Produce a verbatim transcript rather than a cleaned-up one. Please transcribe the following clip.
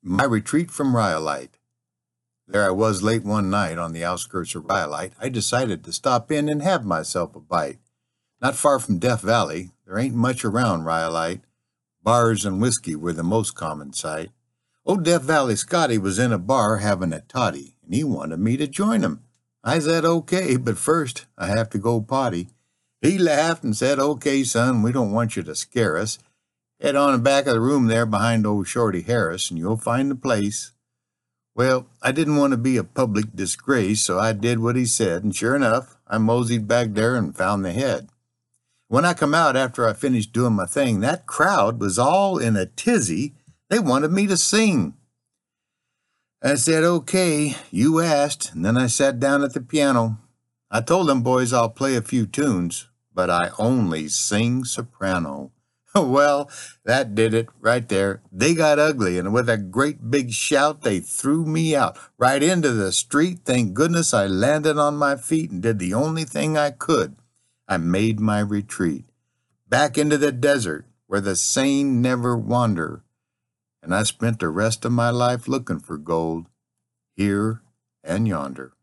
My retreat from Rhyolite. There I was late one night on the outskirts of Rhyolite. I decided to stop in and have myself a bite. Not far from Death Valley, there ain't much around Rhyolite. Bars and whiskey were the most common sight. Old Death Valley Scotty was in a bar having a toddy, and he wanted me to join him. I said, okay, but first I have to go potty. He laughed and said, okay, son, we don't want you to scare us. Head on the back of the room there behind old Shorty Harris, and you'll find the place. Well, I didn't want to be a public disgrace, so I did what he said, and sure enough, I moseyed back there and found the head. When I come out after I finished doing my thing, that crowd was all in a tizzy. They wanted me to sing. I said, okay, you asked, and then I sat down at the piano. I told them boys I'll play a few tunes, but I only sing soprano. Well, that did it right there. They got ugly, and with a great big shout, they threw me out right into the street. Thank goodness I landed on my feet and did the only thing I could. I made my retreat back into the desert where the sane never wander, and I spent the rest of my life looking for gold here and yonder.